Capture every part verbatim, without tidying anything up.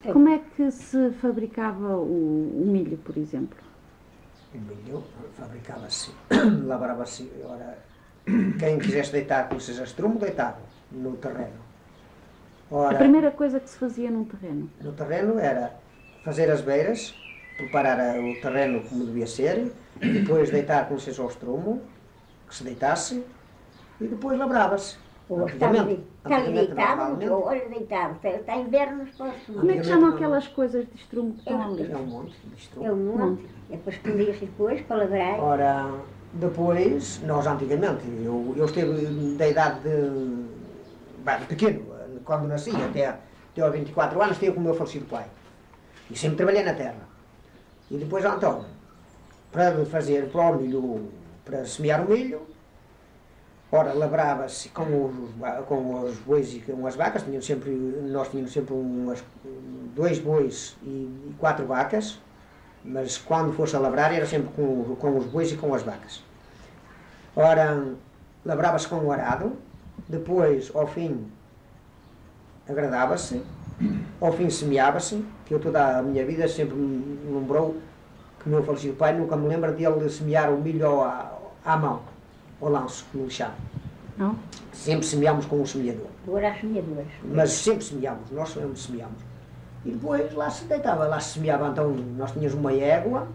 Como é que se fabricava o, o milho, por exemplo? O milho fabricava-se, lavrava-se, ora, quem quisesse deitar com seja estrumo, deitava no terreno. Ora, a primeira coisa que se fazia num terreno? No terreno era fazer as beiras, preparar o terreno como devia ser, depois deitar com seja o estrumo, que se deitasse, e depois lavrava-se. Antigamente, deitávamos, olha, deitávamos, está inverno nos postos. Como é que chamam aquelas coisas de estrumo que estão ali? É um monte de estrumo. É um monte, é para esconder-se depois, para lavrar. Ora, depois, nós antigamente, eu, eu estive da idade de, bem, de pequeno, quando nasci, até, até aos vinte e quatro anos, estive com o meu falecido pai. E sempre trabalhei na terra. E depois, então, para fazer para o milho, para semear o milho, ora, lavrava-se com os, com os bois e com as vacas, tínhamos sempre, nós tínhamos sempre umas, dois bois e, e quatro vacas, mas quando fosse a lavrar era sempre com, com os bois e com as vacas. Ora, lavrava-se com o arado, depois, ao fim, agradava-se, ao fim semeava-se, que eu toda a minha vida sempre me lembrou que o meu falecido pai nunca me lembra de ele semear o milho à, à mão, ao lanço, como lhe chama. Não? Sempre semeámos com um semeador. Agora há semeadores. Mas sempre semeámos, nós sempre semeámos. E depois lá se deitava, lá se semeava, então nós tínhamos uma égua,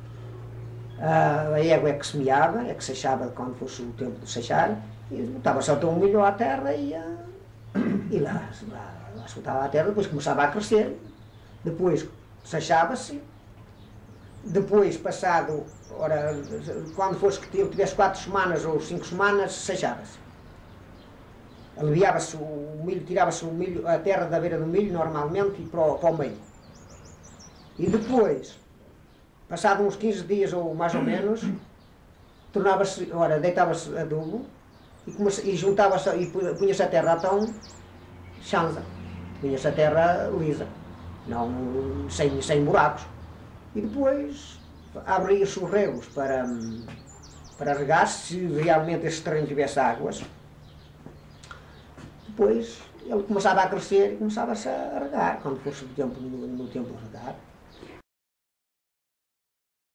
a égua é que semeava, é que seixava quando fosse o tempo de seixar, e botava só um milho à terra e, e lá, lá, lá se botava à terra, depois começava a crescer, depois seixava-se, depois passado, ora, quando fosse que tivesse quatro semanas ou cinco semanas, seixava-se. Aliviava-se o milho, tirava-se o milho, a terra da beira do milho normalmente e para o, para o meio. E depois, passado uns quinze dias ou mais ou menos, tornava-se, ora, deitava-se adubo e, e juntava-se e punha-se a terra então chanza, punha-se a terra lisa, não sem, sem buracos. E depois abria-se os regos para, para regar, se realmente esse terreno tivesse águas. Depois ele começava a crescer e começava-se a regar, quando fosse o tempo, no, no tempo de regar.